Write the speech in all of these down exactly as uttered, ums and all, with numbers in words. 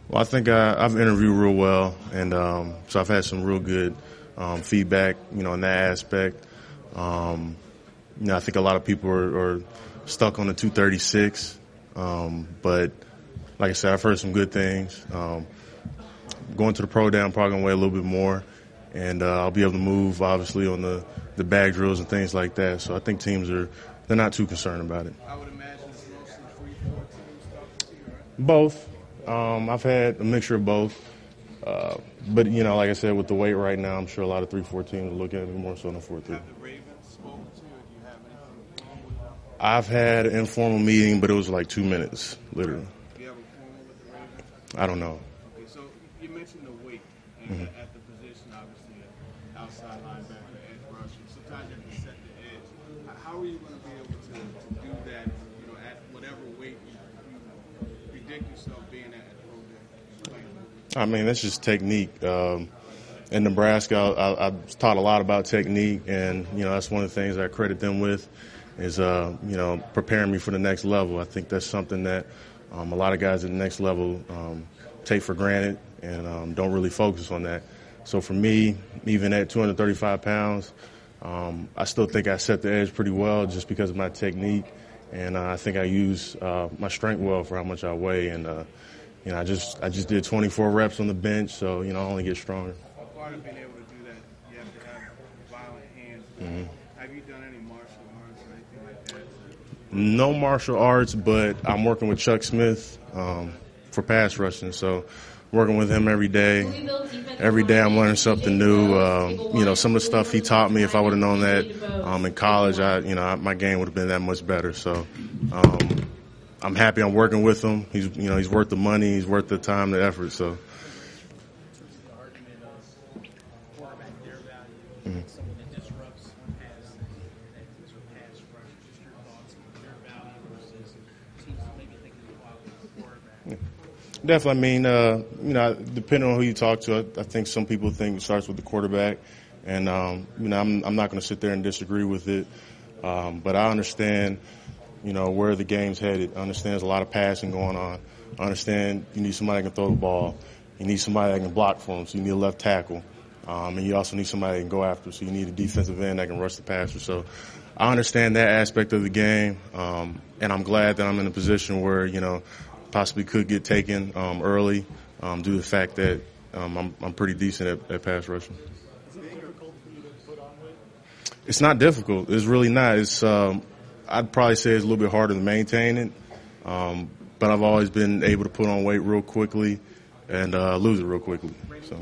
Well, I think I, I've interviewed real well, and um, so I've had some real good um, feedback, you know, in that aspect. Um, you know, I think a lot of people are, are stuck on the two thirty-six, um, but like I said, I've heard some good things. Um, going to the pro day, I'm probably going to weigh a little bit more, and uh, I'll be able to move, obviously, on the, the bag drills and things like that. So I think teams are they're not too concerned about it. I would imagine it's mostly three fourteen stuff too, right? Both. Um, I've had a mixture of both. Uh, but, you know, like I said, with the weight right now, I'm sure a lot of three fourteen will look at me more so than four three. Have the Ravens spoken to you, or do you have anything formal with them? I've had an informal meeting, but it was like two minutes, literally. Do you have a formal with the Ravens? I don't know. Okay, so you mentioned the weight and Mm-hmm. at the position, obviously, at outside linebacker, edge rusher. Sometimes you have to set the edge. How are you going to be able to, to do that, you know, at whatever weight you, you predict yourself being at at pro day? I mean, that's just technique. Um, in Nebraska, I, I taught a lot about technique, and, you know, that's one of the things I credit them with is, uh, you know, preparing me for the next level. I think that's something that um, a lot of guys at the next level um, take for granted and um, don't really focus on that. So for me, even at two hundred thirty-five pounds, um, I still think I set the edge pretty well just because of my technique, and uh, I think I use uh, my strength well for how much I weigh. And uh, you know, I just I just did twenty-four reps on the bench, so you know I only get stronger. A part of being able to do that, you have to have violent hands. Mm-hmm. Have you done any martial arts or anything like that? No martial arts, but I'm working with Chuck Smith um, for pass rushing, so working with him every day. Every day I'm learning something new. Um, you know, some of the stuff he taught me, if I would have known that um, in college, I, you know, my game would have been that much better. So um, I'm happy I'm working with him. He's, you know, he's worth the money. He's worth the time, the effort. So. Mm-hmm. Definitely. I mean, uh, you know, depending on who you talk to, I, I think some people think it starts with the quarterback, and um, you know, I'm, I'm not going to sit there and disagree with it. Um, but I understand, you know, where the game's headed. I understand there's a lot of passing going on. I understand you need somebody that can throw the ball. You need somebody that can block for him. So you need a left tackle, um, and you also need somebody that can go after. So you need a defensive end that can rush the passer. So I understand that aspect of the game, um, and I'm glad that I'm in a position where, you know, possibly could get taken um, early um, due to the fact that um, I'm, I'm pretty decent at, at pass rushing. Is it difficult for you to put on weight? It's not difficult. It's really not. It's um, I'd probably say it's a little bit harder to maintain it, um, but I've always been able to put on weight real quickly and uh, lose it real quickly. So.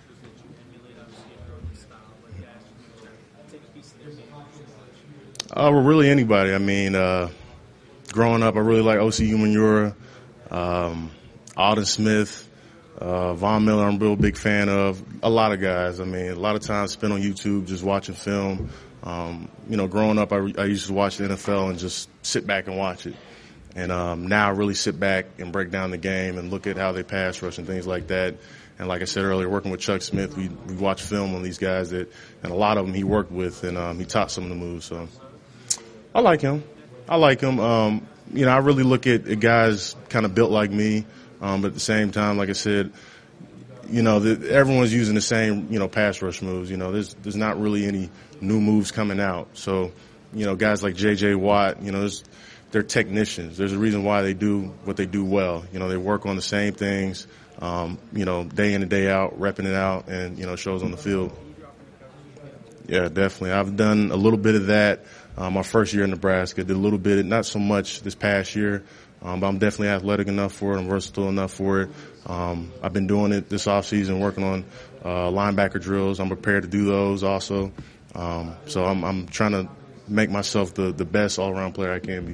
Uh, well, really anybody. I mean, uh, growing up, I really like O C Umenyiora. Um, Alden Smith, uh, Von Miller, I'm a real big fan of. A lot of guys. I mean, a lot of time spent on YouTube just watching film. Um, you know, growing up, I, I used to watch the N F L and just sit back and watch it. And um, now I really sit back and break down the game and look at how they pass rush and things like that. And like I said earlier, working with Chuck Smith, we we watch film on these guys that, and a lot of them he worked with, and um, he taught some of the moves. So I like him. I like him. Um, You know, I really look at, at guys kind of built like me, um, but at the same time, like I said, you know, the, everyone's using the same, you know, pass rush moves. You know, there's there's not really any new moves coming out. So, you know, guys like J J Watt, you know, they're technicians. There's a reason why they do what they do well. You know, they work on the same things, um, you know, day in and day out, repping it out, and, you know, shows on the field. Yeah, definitely. I've done a little bit of that. Um, my first year in Nebraska, did a little bit, not so much this past year, um, but I'm definitely athletic enough for it. I'm versatile enough for it. Um, I've been doing it this offseason, working on uh, linebacker drills. I'm prepared to do those also. Um, so I'm, I'm trying to make myself the, the best all-around player I can be.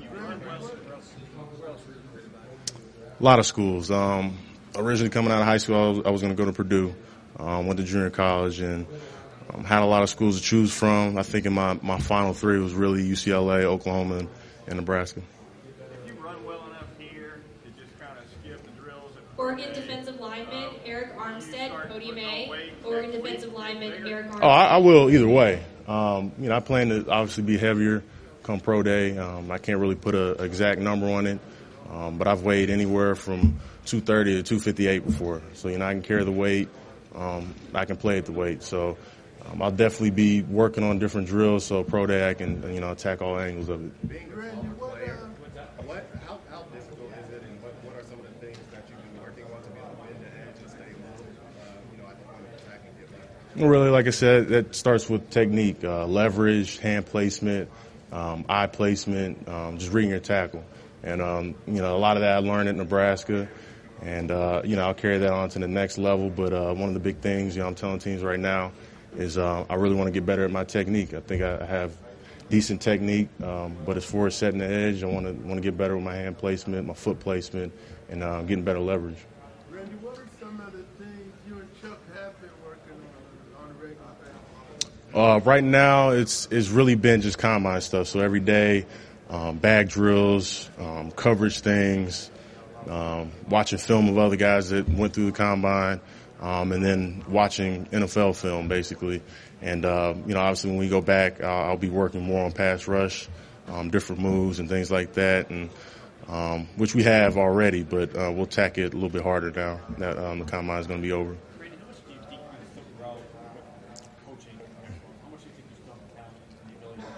A lot of schools. Um, originally coming out of high school, I was, I was going to go to Purdue. Um, went to junior college and Um, had a lot of schools to choose from. I think in my, my final three was really U C L A, Oklahoma, and, and Nebraska. If you run well enough here to just kind of skip the drills. Oregon defensive lineman Eric Armstead, podium A. Oregon defensive lineman Eric Armstead. Oh, I, I will either way. Um, you know, I plan to obviously be heavier come pro day. Um, I can't really put an exact number on it, um, but I've weighed anywhere from two thirty to two fifty-eight before. So, you know, I can carry the weight. Um, I can play at the weight. So um, I'll definitely be working on different drills so pro day I can, you know, attack all angles of it. Being a former player, what, how, how difficult is it, and what, what are some of the things that you've been working on to be able to bend the edge and stay low, uh, you know, at the point of attack and get back? Really, like I said, that starts with technique, uh, leverage, hand placement, um, eye placement, um, just reading your tackle. And, um, you know, a lot of that I learned at Nebraska. And, uh, you know, I'll carry that on to the next level. But uh, one of the big things, you know, I'm telling teams right now is uh, I really want to get better at my technique. I think I have decent technique, um, but as far as setting the edge, I want to want to get better with my hand placement, my foot placement, and uh, getting better leverage. Randy, what are some of the things you and Chuck have been working on on a regular basis? Uh, right now, it's it's really been just combine stuff. So every day, um, bag drills, um, coverage things, um, watching film of other guys that went through the combine, um, and then watching N F L film, basically. And, uh, you know, obviously when we go back, I'll, I'll be working more on pass rush, um, different moves and things like that, and um, which we have already, but uh, we'll tack it a little bit harder now that um, the combine is going to be over. Randy, how much do you think you still grow with coaching? How much do you think you still have the talent and the ability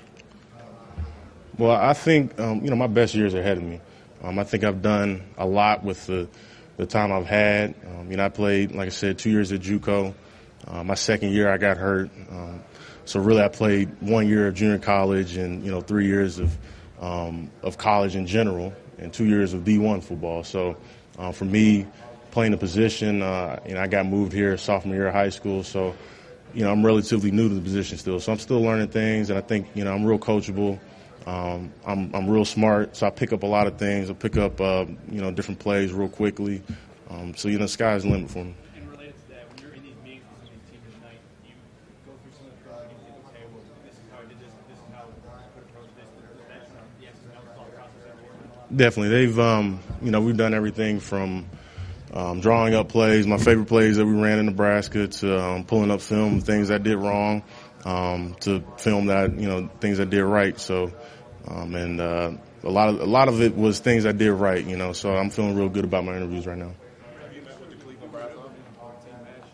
to compete? Well, I think, um, you know, my best years are ahead of me. Um, I think I've done a lot with the, the time I've had. Um, you know, I played, like I said, two years at JUCO. Uh, my second year, I got hurt. Um, so really, I played one year of junior college and, you know, three years of um, of college in general and two years of D one football. So uh, for me, playing the position, uh, you know, I got moved here sophomore year of high school. So, you know, I'm relatively new to the position still. So I'm still learning things, and I think, you know, I'm real coachable. Um, I'm, I'm real smart, so I pick up a lot of things. I pick up, uh, you know, different plays real quickly. Um, so, you know, the sky's the limit for me. And related to that, when you're in these meetings with some of these teams at night, you go through some of the drills and you think, okay, well, this is how I did this, this is how I could approach this. That's the X and O thought process everywhere. Definitely. They've, um, you know, we've done everything from um, drawing up plays, my favorite plays that we ran in Nebraska, to um, pulling up film, things I did wrong, um, to film that, you know, things I did right. So, Um, and uh, a lot of a lot of it was things I did right, you know. So I'm feeling real good about my interviews right now. Have you met with the Cleveland Browns team match?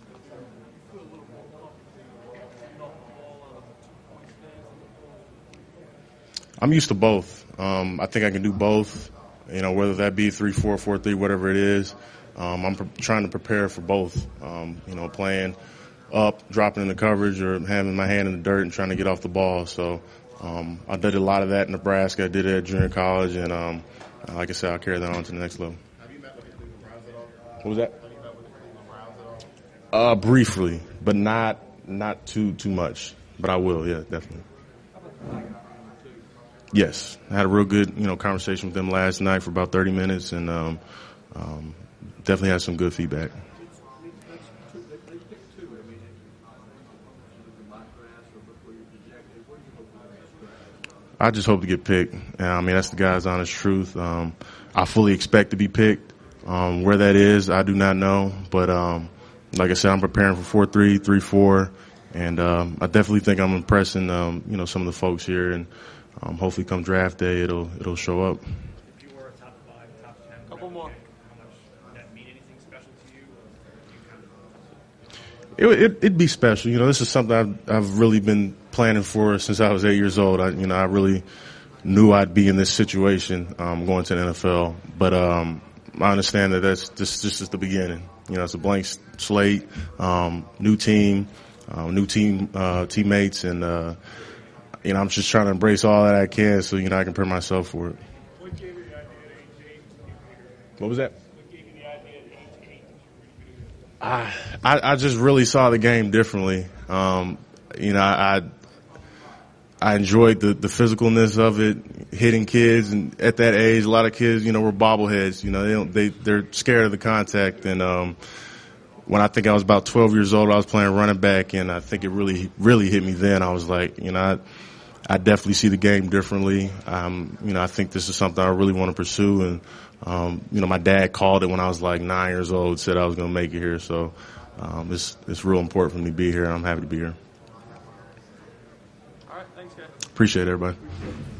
I'm used to both. Um, I think I can do both, you know, whether that be three four, four three, whatever it is. Um, I'm pre- trying to prepare for both, um, you know, playing up, dropping in the coverage, or having my hand in the dirt and trying to get off the ball. So um, I did a lot of that in Nebraska. I did it at junior college, and um, like I said, I'll carry that on to the next level. Have you met with the Cleveland Browns at all? What was that? Have you met with the Cleveland Browns at all? Uh, briefly, but not not too too much. But I will, yeah, definitely. Yes, I had a real good, you know, conversation with them last night for about thirty minutes, and um, um, definitely had some good feedback. I just hope to get picked. I mean, that's the guy's honest truth. Um, I fully expect to be picked. Um, where that is, I do not know. But um, like I said, I'm preparing for four three, three four, and um, I definitely think I'm impressing, um, you know, some of the folks here. And um, hopefully, come draft day, it'll it'll show up. If you were a top five, top ten, couple more. How much would that mean? Anything special to you? Or do you kind of... It, it, it'd be special. You know, this is something I've, I've really been planning for since I was eight years old. I, you know, I really knew I'd be in this situation, um, going to the N F L. But, um, I understand that that's this, this is the beginning. You know, it's a blank slate, um, new team, uh, new team, uh, teammates. And, uh, you know, I'm just trying to embrace all that I can so, you know, I can prepare myself for it. What gave you the idea at age eight? What was that? What gave you the idea at age eight? I, I, I just really saw the game differently. Um, you know, I, I I enjoyed the, the physicalness of it, hitting kids, and at that age, a lot of kids, you know, were bobbleheads. You know, they don't, they they're scared of the contact. And um, when I think I was about twelve years old, I was playing running back, and I think it really really hit me then. I was like, you know, I, I definitely see the game differently. Um, you know, I think this is something I really want to pursue. And um, you know, my dad called it when I was like nine years old, said I was going to make it here. So um, it's it's real important for me to be here, and I'm happy to be here. All right, thanks, guys. Appreciate it, everybody.